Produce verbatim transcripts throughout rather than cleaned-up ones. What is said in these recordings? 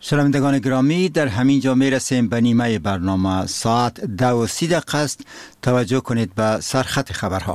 شنوندگان گرامی، در همین جا می رسیم به نیمه برنامه. ساعت دو و سی دقیقه است. توجه کنید به سرخط خبرها.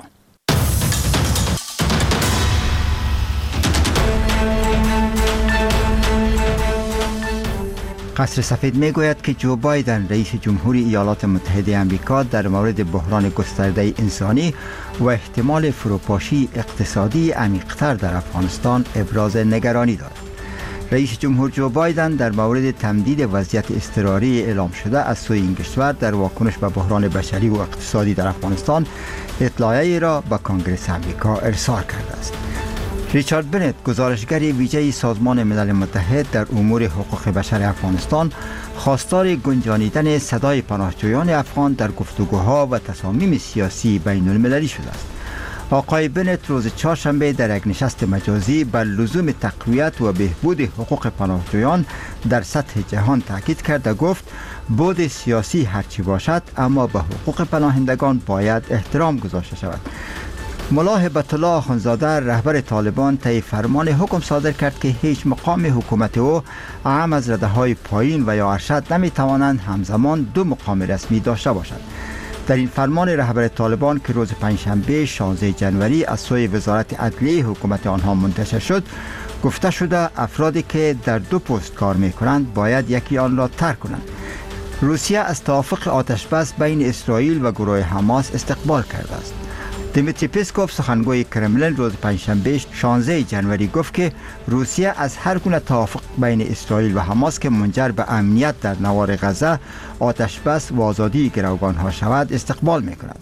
قصر سفید می گوید که جو بایدن رئیس جمهوری ایالات متحده آمریکا در مورد بحران گسترده انسانی و احتمال فروپاشی اقتصادی عمیق‌تر در افغانستان ابراز نگرانی دارد. رئیس جمهور جو بایدن در مورد تمدید وضعیت اضطراری اعلام شده از سوی این کشور در واکنش به بحران بشری و اقتصادی در افغانستان اطلاعیه‌ای را به کنگره آمریکا ارسال کرده است. ریچارد بنت، گزارشگر ویژه سازمان ملل متحد در امور حقوق بشر افغانستان، خواستار گنجانیدن صدای پناهجویان افغان در گفتگوها و تصامیم سیاسی بین المللی شده است. آقای بنت روز چهارشنبه در یک نشست مجازی بر لزوم تقویت و بهبود حقوق پناهجویان در سطح جهان تاکید کرد و گفت بود سیاسی هرچی باشد اما به حقوق پناهندگان باید احترام گذاشته شود. ملا هبت الله آخوندزاده رهبر طالبان طی فرمان حکم صادر کرد که هیچ مقام حکومت او اعم از رده‌های پایین و یا ارشد نمی‌توانند همزمان دو مقام رسمی داشته باشند. در این فرمان رهبر طالبان که روز پنجشنبه شانزده جنوری از سوی وزارت عدلیه حکومت آنها منتشر شد، گفته شده افرادی که در دو پست کار می‌کنند باید یکی آن را ترک کنند. روسیه از توافق آتش‌بس بین اسرائیل و گروه حماس استقبال کرده است. دیمیتری پسکوف، سخنگوی کرملین، روز پنجشنبه شانزده جنوری گفت که روسیه از هر گونه توافق بین اسرائیل و حماس که منجر به امنیت در نوار غزه، آتشبس و آزادی گروگان‌ها شود استقبال می‌کند.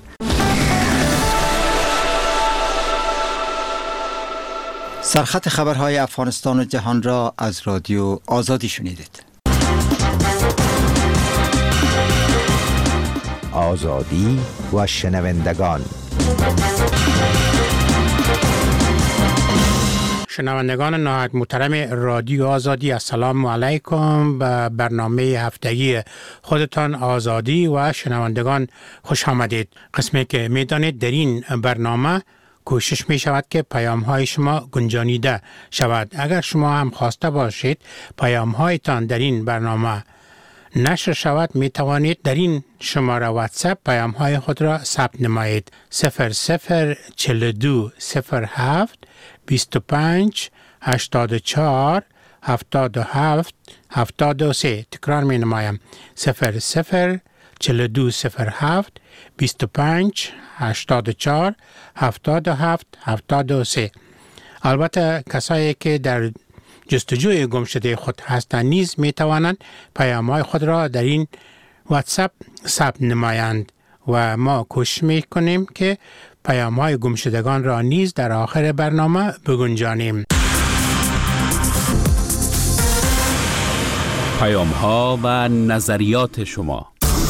سرخط خبرهای افغانستان و جهان را از رادیو آزادی شنیدید. آزادی و شنوندگان. شنوندگان نهایت محترم رادیو آزادی، السلام علیکم. به برنامه هفتگی خودتان آزادی و شنوندگان خوش آمدید. قسمی که میدانید در این برنامه کوشش می شود که پیام های شما گنجانیده شود. اگر شما هم خواسته باشید پیام هایتان در این برنامه نشر شود، می توانید در این شماره واتساپ پیام های خود را ثبت نمایید. صفر صفر چهل و دو صفر هفت بیست و پنج هشتاد و چهار هفتاد و هفت هفتاد و سه. تکرار می نمایم. صفر صفر چهل و دو صفر هفت بیست و پنج هشتاد و چهار هفتاد و هفت هفتاد و سه. البته کسایی که در جستجوی گمشده خود هستند نیز می توانند پیام‌های خود را در این واتساپ ثبت نمایند و ما کوشش می کنیم که پیام‌های گمشدگان را نیز در آخر برنامه بگنجانیم. پیام‌ها و نظریات شما.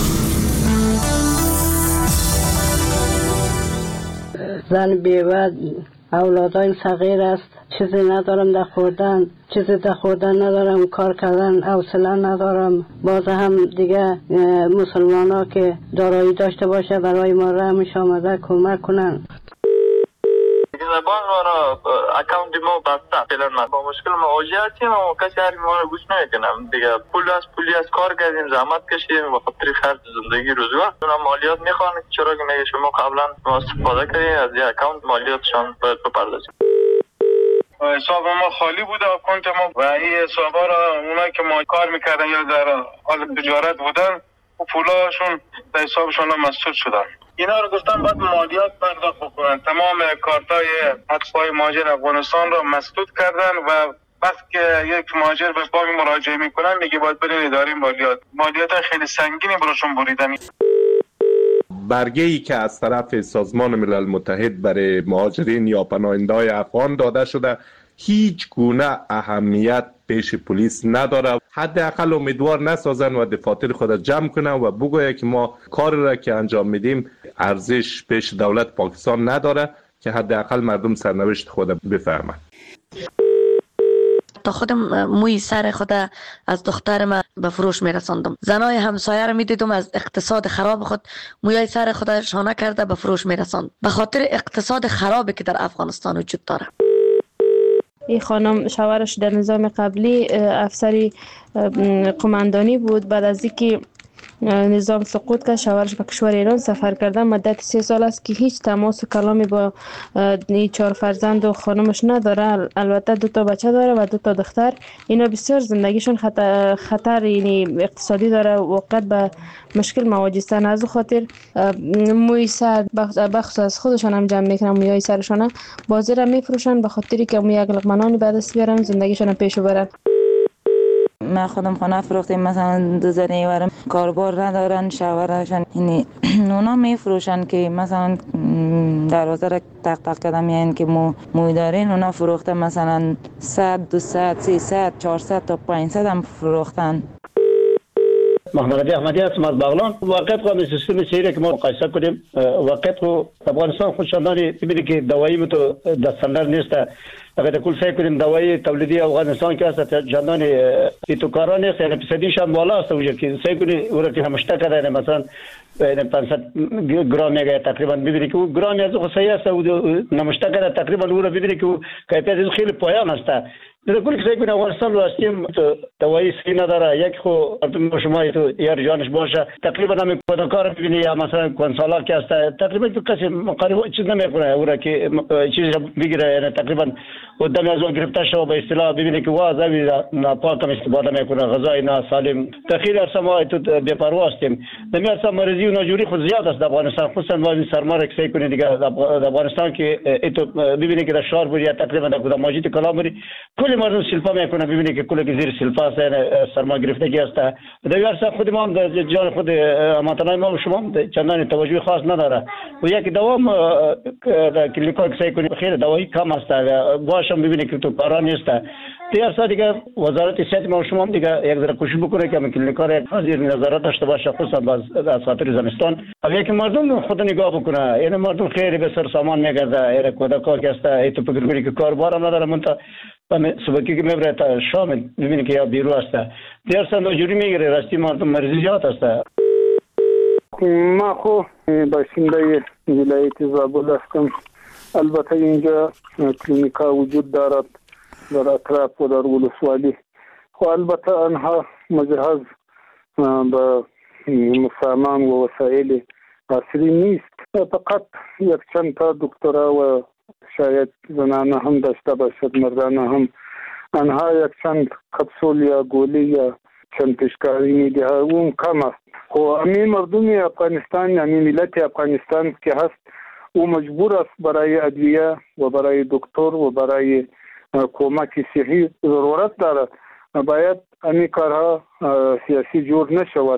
زن بیوه اولادای صغیر است، چیزی ندارم در خوردن، چیزی در خوردن ندارم، کار کردن حوصله ندارم. باز هم دیگه مسلمان ها که دارایی داشته باشه برای ما رحمش آمده کمک کنن. زبان ما را اکاونت ما بسته فعلا ما با مشکل مواجه هستیم و کسی هر ما رو گوش نمیکنم دیگه. پول از پولی از کار کردیم، زحمت کشیدیم و خاطر خرج زندگی روزگار اونا مالیات میخوان. چرا که میگه شما قبلا ما استفاده کردیم از این اکاونت مالیاتشان باید بپردازیم. حساب ما خالی بوده اکانت ما و این حسابا را اونایی که ما کار میکردن یا در حال تجارت بودن و پولاشون در حسابشون مسدود شدن. اینا رو گفتن باید مالیات پرداخت بکنن. تمام کارتای حسابای مهاجر افغانستان رو مسدود کردن و وقتی که یک مهاجر به بانک مراجعه میکنن میگه باید برین اداره مالیات. مالیات خیلی سنگینی براشون بریدن. برگه‌ای که از طرف سازمان ملل متحد برای مهاجرین یا پناهنده‌های افغان داده شده هیچ گونه اهمیت پیش پلیس نداره. حداقل امیدوار نسازن و دفاتر خود جمع کنن و بگوید که ما کاری را که انجام میدیم ارزش پیش دولت پاکستان نداره که حداقل مردم سرنوشت خود بفهمن. تا خودم موی سر خود از دختر من به فروش میرساندم. زنای همسایه را میدیدم از اقتصاد خراب خود موی سر خود شانه کرده به فروش میرساند. به خاطر اقتصاد خرابی که در افغانستان وجود داره. این خانم شوهرش در نظام قبلی افسری قماندانی بود. بعد از اینکه نظام سقوط کرد شوهرش به کشور ایران سفر کرده. مدت سه سال است که هیچ تماس و کلامی با این چهار فرزند و خانمش نداره. البته دو تا بچه داره و دو تا دختر. اینا بسیار زندگیشون خطر, خطر یعنی اقتصادی داره، وقت به مشکل مواجهستن. از خاطر موی سر بخص از خودشان هم جمع میکنن، مویای سرشان بازی را میفروشن به خاطری که موی یک لقمه به دست بیارن زندگیشون پیش برن. ما خودم خانه فروختیم، مثلا دو زنی ورم کاربار ندارن، شوهرشان یعنی اونا میفروشن که مثلا دروازه را تق تق کردم یعنی که مو موی دارین اونا فروخته مثلا صد دویست سیصد چهارصد تا پانصد هم فروختن. محمد علی احمدی هستم از بغلان. واقعیت خو به سیستم سیری که ما مقایسه کنیم، واقعیت خو افغانستان خودشاندانی ببینید که دوایی تو دستندر نیست. اگر کل فکر کنیم دوایی تولیدی افغانستان که است جاندان ایتوکارا نیست، یعنی فیصدیش هم بالا است. اونجا که فکر کنید اون که همشته کرده مثلا پانصد گرم میگه تقریبا، ببینید که گرم از خو صحیح است و نمشته کرده تقریبا اون رو ببینید که کیفیت خیلی پایان است. در کل فکر کنیم افغانستان رو هستیم دوایی سی نداره. یک خو شما تو یار جانش باشه تقریبا هم کودکار ببینید یا مثلا کنسالا که است تقریبا تو کسی مقارب چیز نمیکنه اون که چیز بگیره، یعنی تقریبا قدام از اون گرفته شو به اصطلاح ببینید که واضحی ناپاک استفاده میکنه، غذای ناسالم. تخیل ارسا ما تو بی‌پروا هستیم. نمیارسا مریضی و ناجوری خود زیاد است در افغانستان، خصوصا ما این سرما را کسی کنید دیگه در افغانستان که تو ببینید که در شهر بری تقریبا در کدام مسجد کلامری کل مردم سلفا میکنه، ببینید که کل که زیر سلفا است، سرما گرفتگی است. در ارسا خود ما در جان خود هموطنان ما و شما چندان توجه خاص نداره و یک دوام کلینیکا کسی کنید خیر دوایی کم است باشم ببینید که تو کارا نیست. دیگر سال دیگه وزارت صحت ما و شما دیگه یک ذره کوشش بکنه که کلینیکا را حاضر نظارت داشته باشه، خصوصا از خاطر زمستان. اگه که مردم خود نگاه بکنه، یعنی مردم خیلی به سر سامان میگرده، یعنی کودکا که است ایتو فکر کنید که کاربار هم نداره منتا صبحی که میبره تا شام ببینید که یا بیرو است. دیگر سال ناجوری میگیره، راستی مردم مریضی زیاد است. ما خو باشنده ولایت زابل هستم. البته اینجا کلینیکا وجود دارد در اطراف و در ولسوالی، خو البته آنها مجهز به سامان و وسایل عصری نیست. فقط یک چند تا دکترا و شاید زنانه هم داشته باشد، مردانه هم. آنها یک چند کپسول یا گولی یا چند پیشکاری میده اون کم است. خو همین مردم افغانستان، همین ملت افغانستان که هست او مجبور است برای ادویه و برای دکتر و برای کمک صحی ضرورت دارد. باید همین کارها سیاسی جور نشود.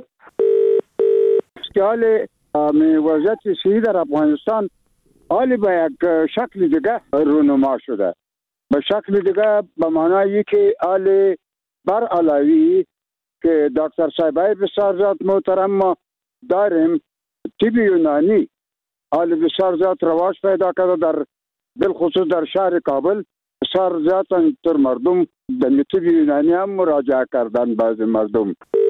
حال وضعیت صحی در افغانستان حالی به یک شکل دیگه رونما شده، به شکل دیگه به معنایی که حال بر علاوی که دکتر صاحبای بسیار زیاد محترم ما داریم، طب یونانی حال بسیار زیاد رواج پیدا کرده در بالخصوص در شهر کابل. بسیار زیاد اینطور مردم در طب یونانی هم مراجعه کردن. بعضی مردم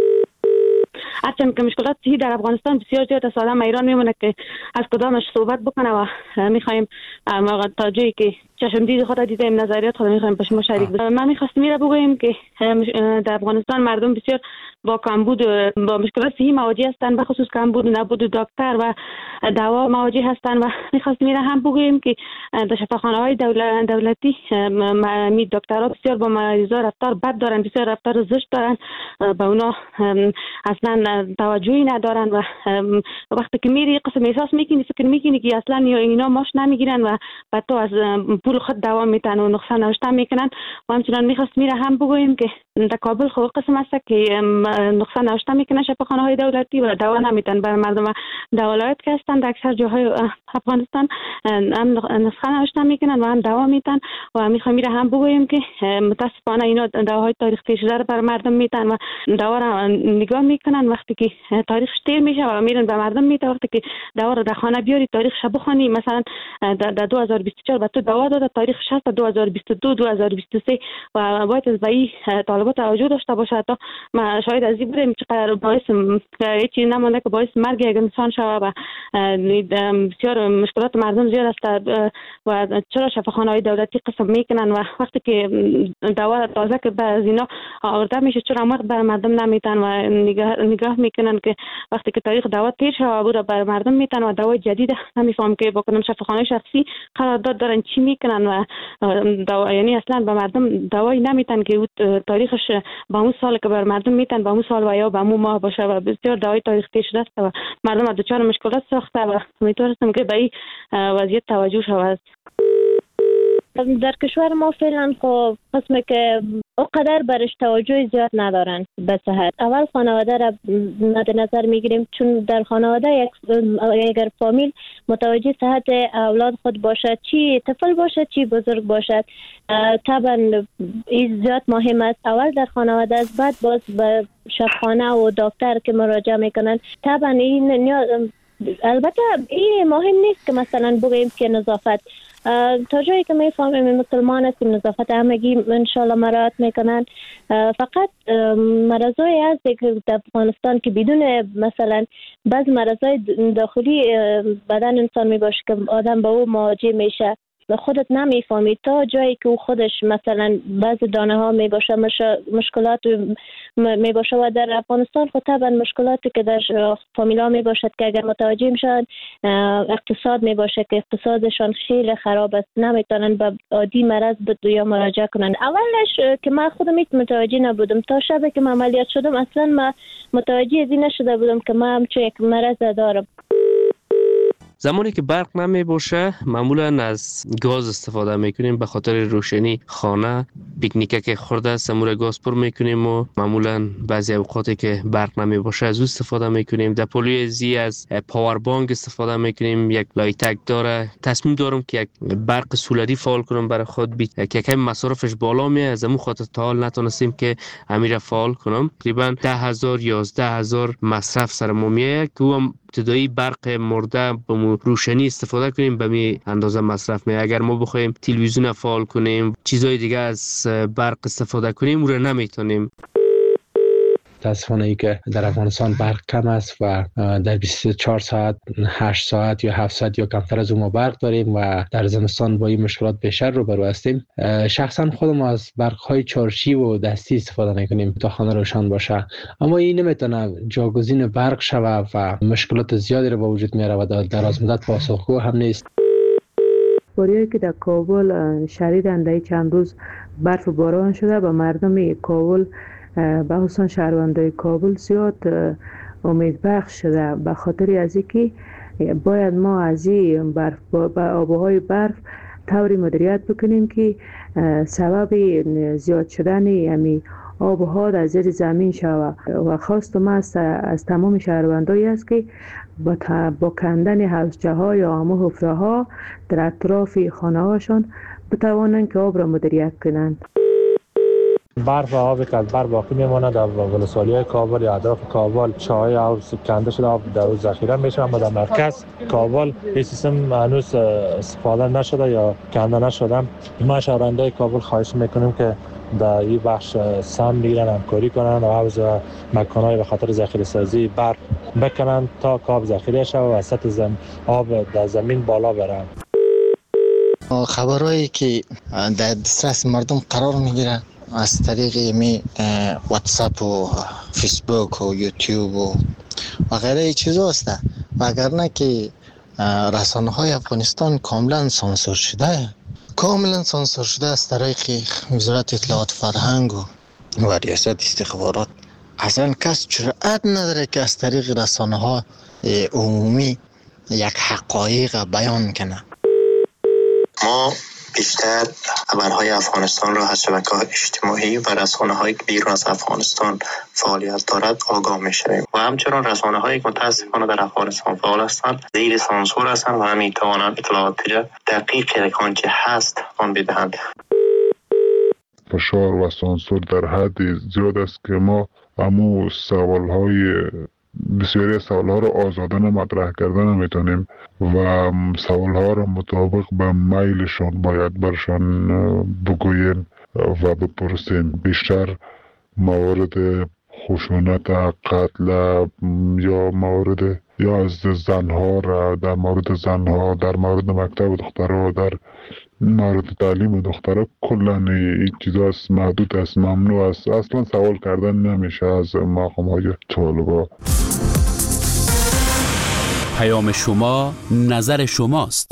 هرچند که مشکلات صحی در افغانستان بسیار زیاد است، آدم ایران میمونه که از کدامش صحبت بکنه و میخوایم تا جایی که چشم دید خود دیدیم نظریات خود میخوایم با شما شریک بشیم. من میخواستم میره بگویم که در افغانستان مردم بسیار با کمبود با مشکلات صحی مواجه هستند، به خصوص کمبود نبود دکتر و دوا مواجه هستند و میخواستم میره هم بگویم که در شفاخانه‌های دولت دولتی می دکترها بسیار با مریضا رفتار بد دارن، بسیار رفتار زشت دارن، به اونا اصلا توجهی ندارن و وقتی که میری قسم احساس میکنی فکر میکنی که اصلا اینا ماش نمیگیرن و بعد تو از پول خود دوا میتن و نقصان نوشته میکنن. و همچنان میخواست میره هم بگویم که در کابل خود قسم است که نقصان نوشته میکنن شفاخانه های دولتی و دوا نمیتن برای مردم. دولت که هستن در اکثر جاهای افغانستان هم نقصان نوشته میکنن و هم دوا میتن و میخوایم میره هم بگویم که متاسفانه اینا دواهای تاریخ تیر شده برای مردم میتن و دوا را نگاه میکنن. وقتی که تاریخش تیر میشه و میرن به مردم میتن، وقتی که دوا را در خانه بیاری تاریخش بخونی مثلا در دو هزار و بیست و چهار به تو دوا داده تاریخ شصت دو هزار و بیست و دو دو هزار و بیست و سه و باید از به این طالبات توجه داشته باشه. تا ما شاید از این بودیم چقدر باعث هیچی نمانده که باعث مرگ یک انسان شود و بسیار مشکلات مردم زیاد است و چرا شفاخانه‌های دولتی قسم میکنن و وقتی که دوا تازه که از اینا آورده میشه چرا وقت بر مردم نمیتن و نگاه, نگاه میکنن که وقتی که تاریخ دوا تیر شود بود بر مردم میتن و دوا جدید نمیفهم که بکنم شفاخانه شخصی قرارداد دارن چی میکنن و دوا یعنی اصلا به مردم دوایی نمیتن که تاریخش با اون سال که بر مردم میتن با اون سال و یا با اون ماه باشه و بسیار دوای تاریخ تیر شده است و مردم از دچار مشکلات ساخته و امیدوارم که به این وضعیت توجه شود. در کشور ما فعلا خب قسمه که اونقدر برش توجه زیاد ندارن به صحت. اول خانواده را مد نظر میگیریم چون در خانواده یک اگر فامیل متوجه صحت اولاد خود باشد چی طفل باشد چی بزرگ باشد طبعا این زیاد مهم است. اول در خانواده است بعد باز به شفاخانه و دکتر که مراجعه میکنن. طبعا این البته این مهم نیست که مثلا بگیم که نظافت تا جایی که میفهمیم مسلمان هستیم نظافت همگی انشالله مراعات میکنن. فقط مرضای هست که در افغانستان که بدون مثلا بعض مرضای داخلی بدن انسان میباشه که آدم به او مواجه میشه و خودت نمیفهمی تا جایی که او خودش مثلا بعض دانه ها میباشه مشکلات میباشه و در افغانستان خود طبعا مشکلاتی که در فامیلا میباشد که اگر متوجه میشن اقتصاد میباشه که اقتصادشان خیلی خراب است نمیتونن به عادی مرض به یا مراجعه کنن. اولش که من خودم متوجه نبودم تا شب که من عملیات شدم اصلا من متوجه از این نشده بودم که من همچون یک مرض دارم. زمانی که برق نمی باشه معمولا از گاز استفاده میکنیم به خاطر روشنی خانه پیکنیکه که خورده سمور گاز پر میکنیم و معمولا بعضی اوقاتی که برق نمی باشه از او استفاده میکنیم. در پولوی زی از پاور بانک استفاده میکنیم یک لایتک داره. تصمیم دارم که یک برق سولری فعال کنم برای خود بی که کم مصرفش بالا میه از امو خاطر تا حال نتونستیم که امیر فعال کنم. تقریبا ده هزار یازده هزار مصرف سر ما میه که هم ابتدایی برق مرده به روشنی استفاده کنیم به می اندازه مصرف می. اگر ما بخوایم تلویزیون فعال کنیم چیزای دیگه از برق استفاده کنیم اون رو نمیتونیم. متاسفانه ای که در افغانستان برق کم است و در بیست و چهار ساعت هشت ساعت یا هفت ساعت یا کمتر از اون ما برق داریم و در زمستان با این مشکلات بیشتر روبرو هستیم. شخصا خودم از برق های چارشی و دستی استفاده میکنیم تا خانه روشن باشه، اما این نمیتونه جاگزین برق شوه و مشکلات زیادی رو به وجود میاره و در دراز مدت پاسخگو هم نیست. باریایی که در کابل شدیداً در چند روز برف و باران شده و مردم کابل به خصوص شهروندان کابل زیاد امید بخش شده به خاطر از اینکه باید ما از این برف با آبهای برف طوری مدیریت بکنیم که سبب زیاد شدن امی آبها در زیر زمین شود و خواست ما از, از تمام شهروندایی است که با, با کندن حوضچه ها یا همه حفره ها در اطراف خانه هاشون بتوانند که آب را مدیریت کنند. برف و آبی که از بر باقی میمونه در ولسوالی‌های کابل یا اطراف کابل چاهای آب کنده شده آب در اون ذخیره میشه، اما در مرکز کابل این سیستم هنوز استفاده نشده یا کنده نشده. ما شهروندان کابل خواهش میکنیم که در این بخش سهم بگیرن، همکاری کنن و حوض و مکان‌های به خاطر ذخیره سازی برف بکنن تا آب ذخیره شود و سطح زم آب در زمین بالا بره. خبرهایی که در دسترس مردم قرار میگیره از طریق می واتساپ و فیسبوک و یوتیوب و و غیره چیزا است و اگر نه که رسانه های افغانستان کاملا سانسور شده کاملا سانسور شده از طریق وزارت اطلاعات فرهنگ و, و ریاست استخبارات. اصلا کس جرأت نداره که از طریق رسانه ها عمومی یک حقایق بیان کنه. ما بیشتر خبرهای افغانستان را از شبکه‌های اجتماعی و رسانه‌هایی که بیرون از افغانستان فعالیت دارد آگاه می‌شویم و همچنین رسانه‌هایی که متأسفانه در افغانستان فعال هستند زیر سانسور هستند و نمی‌توانند اطلاعات دقیق آنچه هست آن بدهند. فشار و سانسور در حد زیاد است که ما امو سوال‌های بسیاری سوالها رو آزادانه مطرح کردن میتونیم و سوالها رو مطابق به میلشان باید برشان بگوییم و بپرسیم. بیشتر موارد خشونت، قتل یا مورد یا از زنها را در مورد زنها، در مورد مکتب دخترها، در مورد تعلیم دخترها کلا این چیزا است، محدود است، ممنوع است. اصلا سوال کردن نمیشه از مقام های طالبا. پیام شما نظر شماست.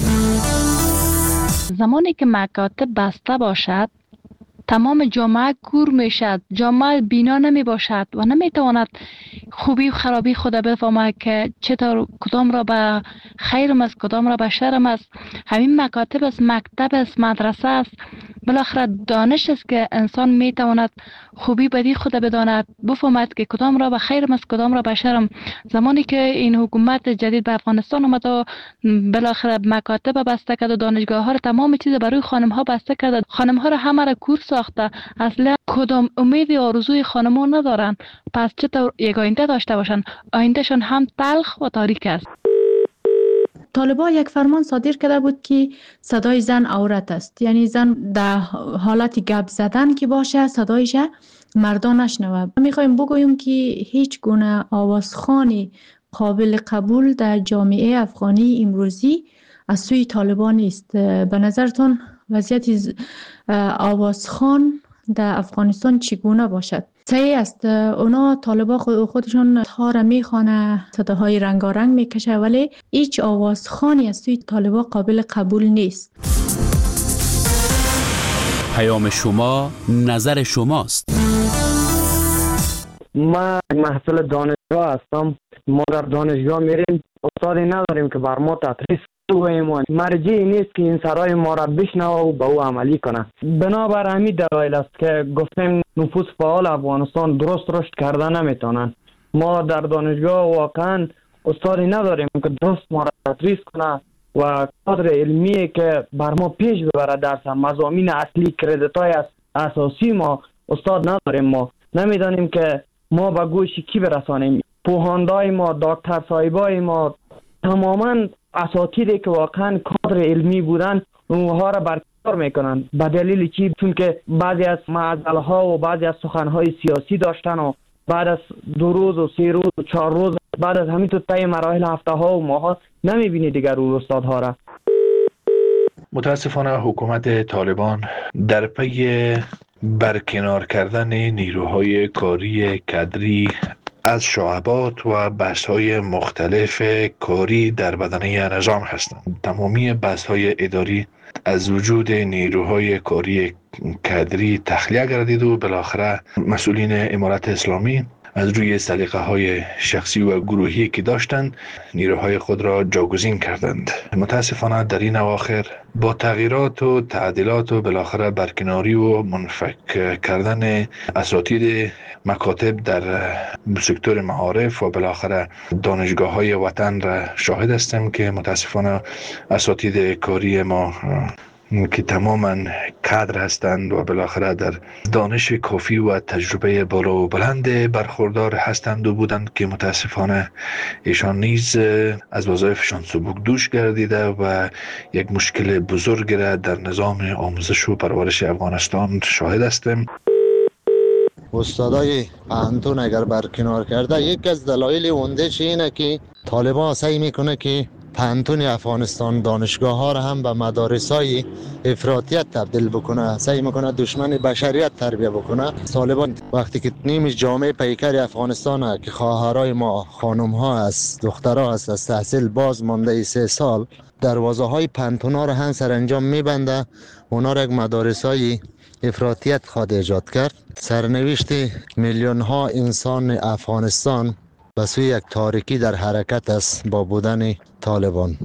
زمانی که مکاتب بسته باشد تمام جامعه کور میشد، جامعه بینا نمی باشد و نمی تواند خوبی و خرابی خود بفهمد که چطور کدام را به خیرم است، کدام را به شرم است. همین مکاتب است، مکتب است، مدرسه است، بالاخره دانش است که انسان می تواند خوبی بدی خود بداند، بفهمد که کدام را به خیرم است، کدام را به شرم. زمانی که این حکومت جدید به افغانستان آمد و بالاخره مکاتب بسته کرد و دانشگاه ها را، تمام چیز برای خانم ها بسته کرد، خانم ها را همه را کور ساخته، اصلا کدام امید و آرزوی خانم ها ندارن. پس چطور یک آینده داشته باشن؟ آیندهشان هم تلخ و تاریک است. طالبان یک فرمان صادر کرده بود که صدای زن عورت است، یعنی زن در حالت گپ زدن که باشه صدایش مردان نشنوه. میخوایم بگویم که هیچ گونه آوازخوانی قابل قبول در جامعه افغانی امروزی از سوی طالبان نیست. به نظرتون وضعیت آوازخوان در افغانستان چگونه باشد؟ صحیح است، اونا طالبا خودشون ها را میخوانه، صداهای رنگارنگ میکشه، ولی هیچ آوازخوانی از سوی طالبا قابل قبول نیست. پیام شما نظر شماست. ما محصول دانشگاه هستم. ما در دانشگاه میریم، استادی نداریم که بر ما تدریس بگوییم. مرجعی نیست که این سرای ما را بشنوه و به او عملی کنه. بنابر همین دلایل است که گفتیم نفوذ فعال افغانستان درست رشد کرده نمیتونن. ما در دانشگاه واقعا استادی نداریم که درست ما را تدریس کنه و کادر علمی که بر ما پیش ببره درس مضامین اصلی کردیت‌های اساسی ما استاد نداریم. ما نمیدانیم که ما به گوش کی برسانیم. پوهاندای ما، دکتر صاحبای ما، تماما اساتیدی که واقعا کادر علمی بودن اونها را برکنار میکنن. به دلیل چی؟ چون که بعضی از معضله ها و بعضی از سخن های سیاسی داشتن و بعد از دو روز و سه روز و چهار روز بعد از همین تو طی مراحل هفته ها و ماه ها نمیبینی دیگر اون استادها را. متاسفانه حکومت طالبان در پی برکنار کردن نیروهای کاری کادری از شعبات و بحث‌های مختلف کاری در بدنه نظام هستند. تمامی بحث‌های اداری از وجود نیروهای کاری کادری تخلیه گردید و بالاخره مسئولین امارت اسلامی از روی سلیقه های شخصی و گروهی که داشتند نیروهای خود را جاگزین کردند. متاسفانه در این اواخر با تغییرات و تعدیلات و بالاخره برکناری و منفک کردن اساتید مکاتب در سکتور معارف و بالاخره دانشگاه های وطن را شاهد هستیم که متاسفانه اساتید کاری ما که تماما کادر هستند و بالاخره در دانش کافی و تجربه بالا و بلند برخوردار هستند و بودند که متاسفانه ایشان نیز از وظایفشان سبک دوش گردیده و یک مشکل بزرگ را در نظام آموزش و پرورش افغانستان شاهد هستیم. استادای پانتون اگر برکنار کرده، یک از دلایل اوندهش اینه که طالبان سعی میکنه که پانتون افغانستان دانشگاه ها را هم به مدارس های افراطیت تبدیل بکنه، سعی میکنه دشمن بشریت تربیه بکنه. طالبان وقتی که نیم جامعه پیکر افغانستان که خواهرای ما خانم ها است، دخترها است، از تحصیل باز مانده سه سال، دروازه های پانتون ها را هم سرانجام میبنده، اونا را یک مدارس های افراطیت خواد ایجاد کرد. سرنوشت میلیون ها انسان افغانستان به سوی یک تاریکی در حرکت است با بودن طالبان.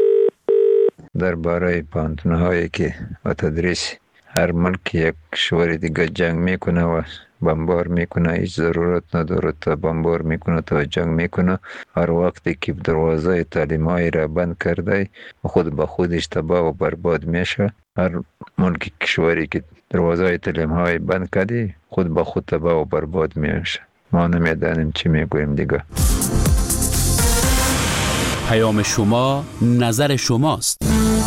درباره پانتون هایی که و تدریس هر ملک یک کشور دیگه جنگ میکنه و بمبار میکنه، هیچ ضرورت نداره تا بمبار میکنه تا جنگ میکنه. هر وقتی که دروازه تعلیم های را بند کرده خود به خودش تباه و برباد میشه. هر ملک کشوری که دروازه تعلیم های بند کرده خود به خود تباه و برباد میشه. ما نمیدانیم چی میگویم دیگه. پیام شما نظر شماست.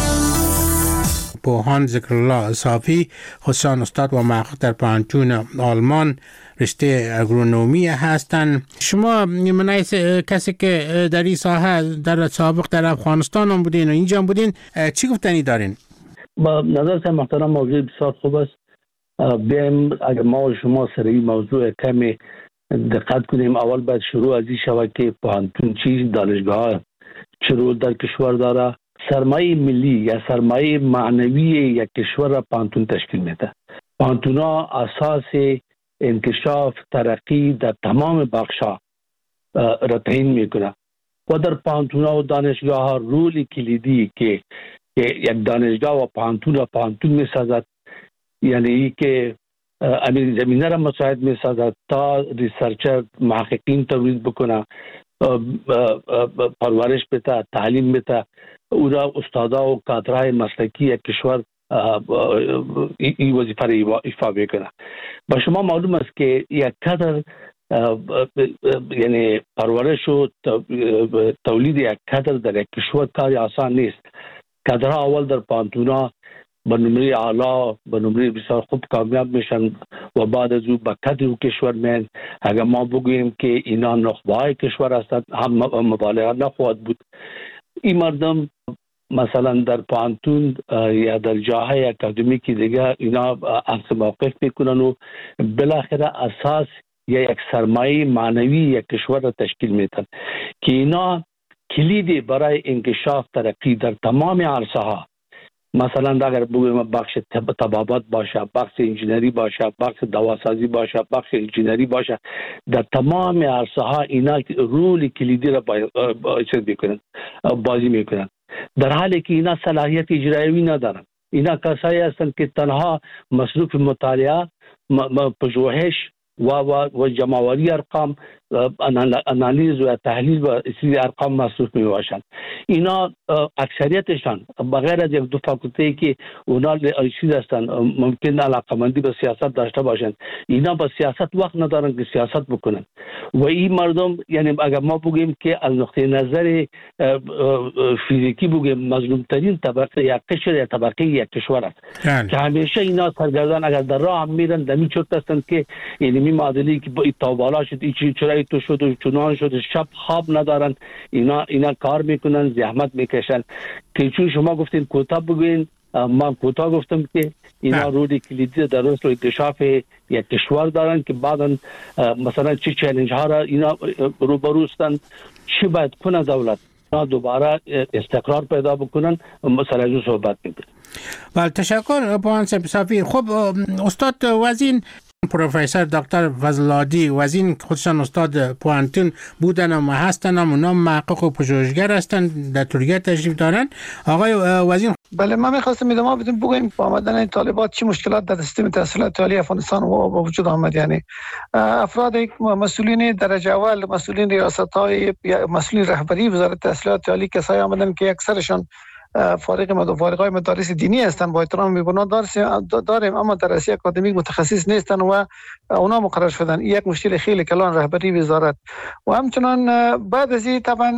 پوهان ذکرالله صافی، خصوصا استاد و محقق در پانتون آلمان رشته اگرونومی هستند. شما منای کسی که در این ساحه در سابق در افغانستان هم بودین و اینجا هم بودین، چی گفتنی دارین؟ با نظر محترم موضوع بسیار خوب است. بیایم اگر ما و شما سر این موضوع کمی دقت کنیم. اول باید شروع از این شود که پانتون چیز، دانشگاه چه رول در کشور داره. سرمایه ملی یا سرمایه معنوی یک کشور را پانتون تشکیل میده. پانتون ها اساس انکشاف ترقی در تمام بخشا را تعیین میکنه و در پانتون ها و دانشگاه ها رول کلیدی که یک دانشگاه و پانتون را پانتون میسازد، یعنی که امیر زمینه را مساعد میسازد تا ریسرچر محققین تولید بکنه، پرورش بده، تعلیم بده، او را استادا و کادرهای مسلکی یک کشور این وظیفه را ایفا میکنه. با شما معلوم است که یک کادر، یعنی پرورش و تولید یک کادر در یک کشور کاری آسان نیست. کادرها اول در پانتونا به نمره اعلا، به نمره بسیار خوب کامیاب میشن و بعد از او به کادر و کشور میان. اگر ما بگوییم که اینا نخبه‌های کشور هستند، هم مبالغه نخواهد بود. این مردم مثلا در پانتون یا در جاهای اکادمیکی دیگه اینا اخذ موقف میکنن و بالاخره اساس یا یک سرمایه معنوی یک کشور را تشکیل میدن که اینا کلیدی برای انکشاف ترقی در تمام عرصه ها، مثلا اگر بگویم بخش طبابت باشه، بخش انجینری باشه، بخش دواسازی باشه، بخش انجینری باشه، در تمام عرصه ها اینا رول کلیدی را بازی میکنن، در حالی که اینا صلاحیت اجرایی ندارن. اینا کسایی هستند که تنها مصروف مطالعه، پژوهش و و و جمع‌آوری ارقام، انالیز و تحلیل و اصلی ارقام مصروف می باشند. اینا اکثریتشان بغیر از یک دو فاکولته که اونا چیز هستند، ممکن علاقمندی به سیاست داشته باشند، اینا به سیاست وقت ندارن که سیاست بکنن. و این مردم، یعنی اگر ما بگیم که از نقطه نظر فیزیکی بگیم مظلوم ترین طبقه یا قشر یا طبقه یک کشور است که همیشه اینا سرگردان اگر در راه هم میرن دمی چرت هستند که یعنی می معادلی که با بالا شد، این چرایی تو شد و چنان شد، شب خواب ندارن. اینا اینا کار میکنن، زحمت میکشن که چون شما گفتین کوتاه بگوین، من کوتاه گفتم که اینا روی کلیدی در رشد و انکشاف یک کشور دارن که بعدا مثلا چه چالش ها را اینا روبرو هستند، چی باید کنه دولت دوباره استقرار پیدا بکنن، مثلا از صحبت میکنن. بله، تشکر پوهان صافی. خب استاد وزین پروفسور دکتر فضل‌العادی وزین خودشان استاد پوانتون بودن و هستن، هم اونا محقق و پژوهشگر هستن، در ترکیه تشریف دارن. آقای وزین. بله، من می‌خواستم ادامه بدم بگویم با آمدن طالبات چه مشکلات در سیستم تحصیلات عالی افغانستان و وجود آمد. یعنی افراد مسئولین درجه اول، مسئولین ریاست‌های، مسئولین رهبری وزارت تحصیلات عالی کسایی آمدن که اکثرشان فارغ مد فارغای مدارس دینی هستند، با احترام می‌بینم داریم، اما درسی اکادمیک متخصص نیستند و اونا مقرر شدن. یک مشکل خیلی کلان رهبری وزارت و همچنان بعد از این طبعا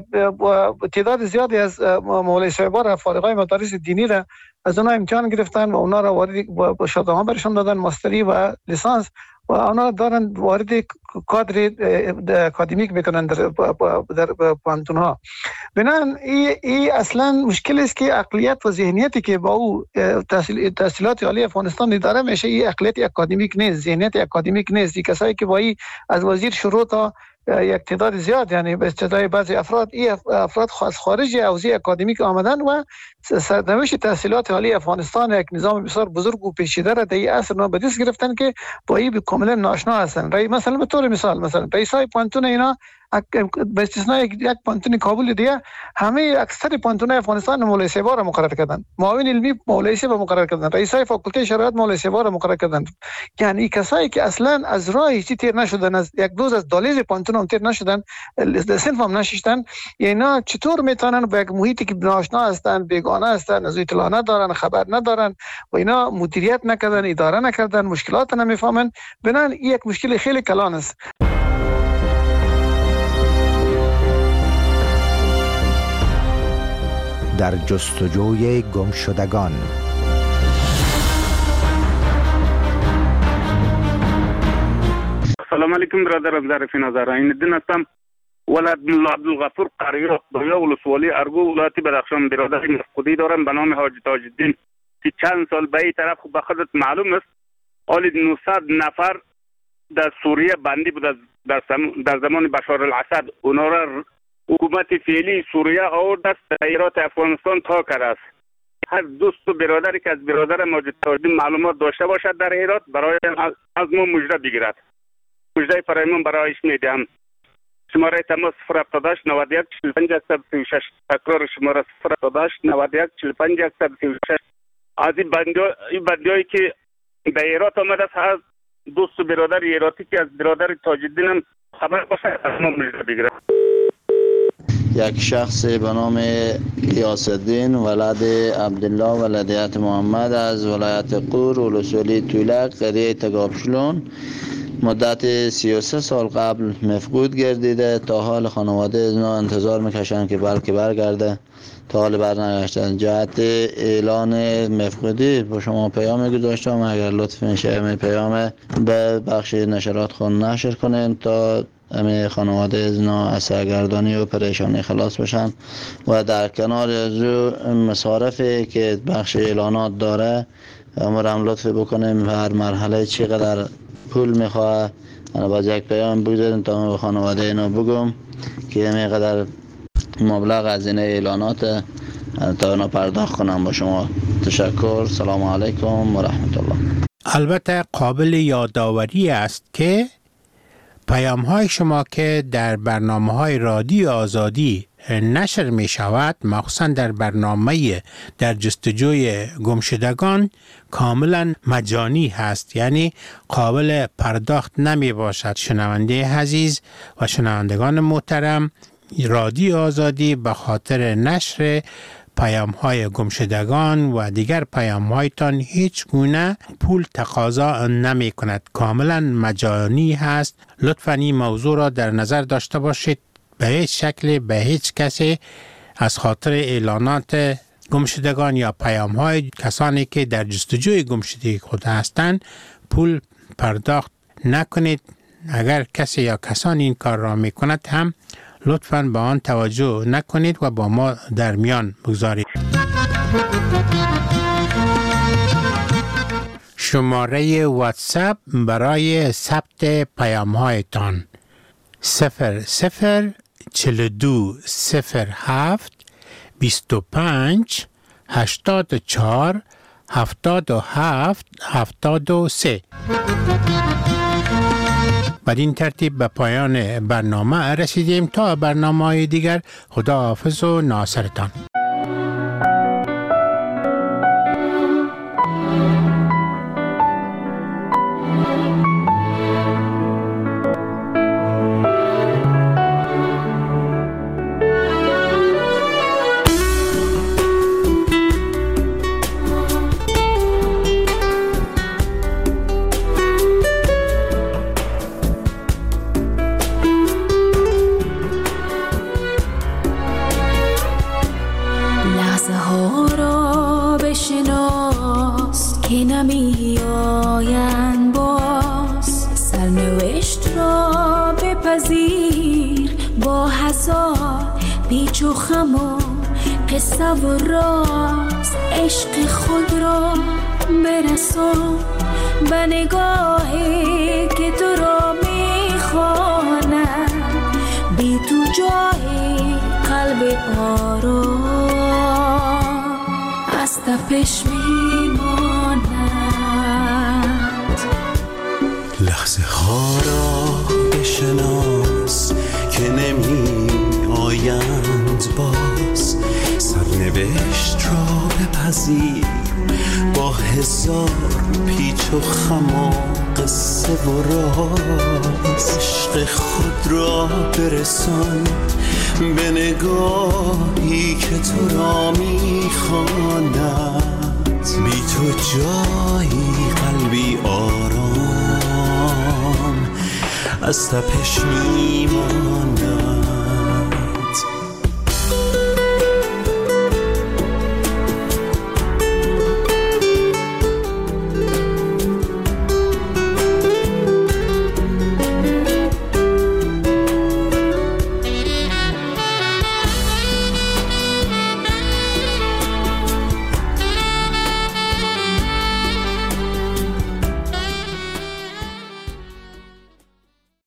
تعداد زیادی از مولای صاحبان فارغای مدارس دینی را از اونا امتحان گرفتن و اونا را وارد شهادت برشان دادن، ماستری و لیسانس، و اونا دارن وارد کادر اکادمیک میکنن در در پانتون ها. بنابراین این ای اصلا مشکل است که عقلیت و ذهنیتی که با او تحصیل تحصیلات عالی افغانستان اداره میشه، این عقلیت اکادمیک نیست، ذهنیت اکادمیک نیست. این کسایی که با این از وزیر شروع تا یک تعداد زیاد، یعنی به اصطلاح بعضی افراد، این افراد از خارج حوزه اکادمیک آمدن و سرنوشت تحصیلات عالی افغانستان یک نظام بسیار بزرگ و پیچیده را در این عصر نو به دست گرفتن که با این کاملا ناآشنا هستند. مثلا به طور مثال، مثلا رئیسای پانتون اینا به استثنای یک پانتون کابل دیگه همه اکثر پانتون‌های افغانستان مولای سیوا را مقرر کردند، معاون علمی مولای سیوا مقرر کردند، رئیسای فاکولته شرایط مولای سیوا را مقرر کردند. یعنی کسایی که اصلا از راه هیچ تیر نشدن، از یک دوز از دالیز پانتون هم تیر نشدن، صنف هم نشستن، اینا چطور میتونن با یک محیطی که ناآشنا هستند، بیگانه هستند، از اطلاع ندارن، خبر ندارن و اینا مدیریت نکردن، اداره نکردن، مشکلات نمیفهمن، بنان یک مشکل خیلی کلان است. در جستجوی گمشدگان. سلام علیکم برادرم، ظریف نظر عین‌الدین هستم. ولد ملا عبدالغفور قریه دویا ولسوالی ارگو ولایت بدخشان برادر مفقودی دارم به نام حاجی تاج الدین که چند سال به این طرف به خودت معلوم است حالی نهصد نفر در سوریه بندی بود در, در زمان بشار الاسد. اونا را حکومت فعلی سوریه آورد است ایرات افغانستان تا کرده است. هر دوست و برادری که از برادر ماجد تاج الدین معلومات داشته باشد در ایرات برای از ما مژده بگیرد. مژده فرایمان برایش میدهم. شماره تماس صفر هفتاد و هشت نود و یک چهل و پنج صد و سی و شش. تکرار شماره صفر هفتاد و هشت نود و یک چهل و پنج صد و سی و شش. از این بندیایی که به ایرات آمده است، از دوست و برادر ایراتی که از برادر تاج الدین هم خبر باشه از ما مژده بگیرد. یک شخص به نام غیاث الدین ولد عبدالله ولدیت محمد از ولایت قور ولسوالی تولک قریه تگابشلون مدت سی و سه سال قبل مفقود گردیده. تا حال خانواده از ما انتظار میکشند که بلکه برگرده، تا حال برنگشتن. جهت اعلان مفقودی با شما پیام گذاشتم، اگر لطف میشه می پیام به بخش نشرات خون نشر کنین تا همه خانواده از نا از سرگردانی و پریشانی خلاص بشن و در کنار از مصارفی که بخش اعلانات داره امرم لطف بکنیم هر مرحله چقدر پول میخواه. انا باز یک پیام بگذاریم تا به خانواده اینو بگم که همینقدر مبلغ از این اعلانات تا اینا پرداخت کنم. با شما تشکر. سلام علیکم و رحمت الله. البته قابل یادآوری است که پیام های شما که در برنامه های رادیو آزادی نشر می شود، مخصوصا در برنامه در جستجوی گمشدگان، کاملا مجانی هست، یعنی قابل پرداخت نمی باشد. شنونده عزیز و شنوندگان محترم، رادیو آزادی به خاطر نشر پیام های گمشدگان و دیگر پیام هایتان هیچ گونه پول تقاضا نمی کند، کاملا مجانی هست. لطفاً این موضوع را در نظر داشته باشید. به هیچ شکل به هیچ کسی از خاطر اعلانات گمشدگان یا پیام های کسانی که در جستجوی گمشدگی خود هستند پول پرداخت نکنید. اگر کسی یا کسانی این کار را می کند هم لطفاً به آن توجه نکنید و با ما در میان بگذارید. شماره واتساپ برای ثبت پیام هایتان صفر صفر چهل و دو صفر هفت بیست و پنج هشتاد و چهار هفتاد و هفت هفتاد و سه. بدین ترتیب به پایان برنامه رسیدیم. تا برنامه‌های دیگر، خداحافظ و ناصرتان. پیچ و خم و قصه و راز عشق خود را برسان به نگاهی که تو را میخواند، بی تو جای قلب آرام از تپش میماند. لحظه ها را بشناس که نمی آیند باز، سرنوشت را بپذیر با هزار پیچ و خم و قصه و راز. عشق خود را برسان به نگاهی که تو را میخواند، بی تو جایی قلبی آرام از تپش میماند.